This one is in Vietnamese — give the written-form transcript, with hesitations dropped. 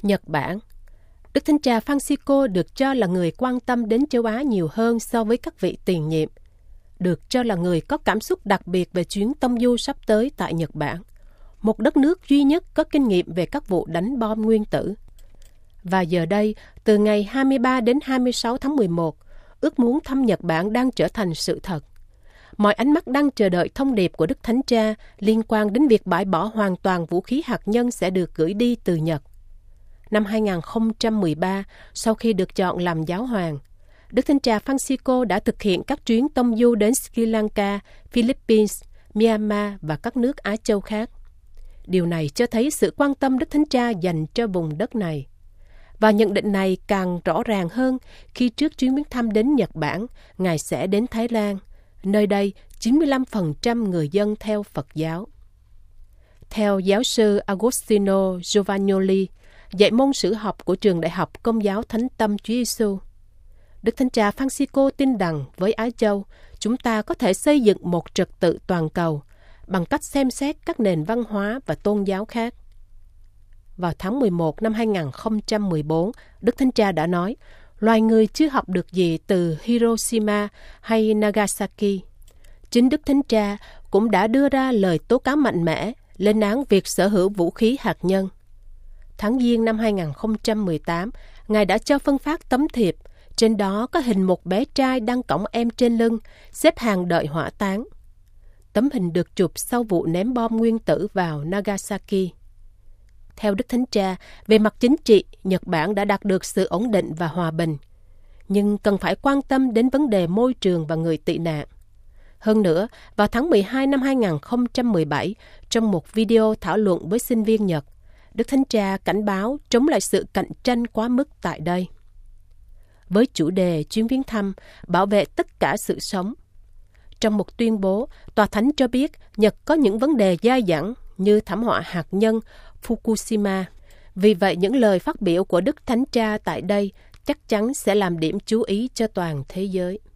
Nhật Bản. Đức Thánh Cha Francisco được cho là người quan tâm đến châu Á nhiều hơn so với các vị tiền nhiệm. Được cho là người có cảm xúc đặc biệt về chuyến tông du sắp tới tại Nhật Bản, một đất nước duy nhất có kinh nghiệm về các vụ đánh bom nguyên tử. Và giờ đây, từ ngày 23 đến 26 tháng 11, ước muốn thăm Nhật Bản đang trở thành sự thật. Mọi ánh mắt đang chờ đợi thông điệp của Đức Thánh Cha liên quan đến việc bãi bỏ hoàn toàn vũ khí hạt nhân sẽ được gửi đi từ Nhật. Năm 2013, sau khi được chọn làm giáo hoàng, Đức Thánh Cha Francisco đã thực hiện các chuyến tông du đến Sri Lanka, Philippines, Myanmar và các nước Á Châu khác. Điều này cho thấy sự quan tâm Đức Thánh Cha dành cho vùng đất này. Và nhận định này càng rõ ràng hơn khi trước chuyến viếng thăm đến Nhật Bản, Ngài sẽ đến Thái Lan. Nơi đây, 95% người dân theo Phật giáo. Theo giáo sư Agostino Giovagnoli, dạy môn sử học của trường Đại học Công giáo Thánh Tâm Chúa Giêsu, Đức Thánh Cha Francisco tin rằng với Á Châu, chúng ta có thể xây dựng một trật tự toàn cầu bằng cách xem xét các nền văn hóa và tôn giáo khác. Vào tháng 11 năm 2014, Đức Thánh Cha đã nói, loài người chưa học được gì từ Hiroshima hay Nagasaki. Chính Đức Thánh Cha cũng đã đưa ra lời tố cáo mạnh mẽ, lên án việc sở hữu vũ khí hạt nhân. Tháng Giêng năm 2018, Ngài đã cho phân phát tấm thiệp, trên đó có hình một bé trai đang cõng em trên lưng, xếp hàng đợi hỏa táng. Tấm hình được chụp sau vụ ném bom nguyên tử vào Nagasaki. Theo Đức Thánh Cha, về mặt chính trị, Nhật Bản đã đạt được sự ổn định và hòa bình, nhưng cần phải quan tâm đến vấn đề môi trường và người tị nạn. Hơn nữa, vào tháng 12 năm 2017, trong một video thảo luận với sinh viên Nhật, Đức Thánh Cha cảnh báo chống lại sự cạnh tranh quá mức tại đây. Với chủ đề chuyến viếng thăm, bảo vệ tất cả sự sống. Trong một tuyên bố, Tòa Thánh cho biết Nhật có những vấn đề dai dẳng như thảm họa hạt nhân Fukushima. Vì vậy, những lời phát biểu của Đức Thánh Cha tại đây chắc chắn sẽ làm điểm chú ý cho toàn thế giới.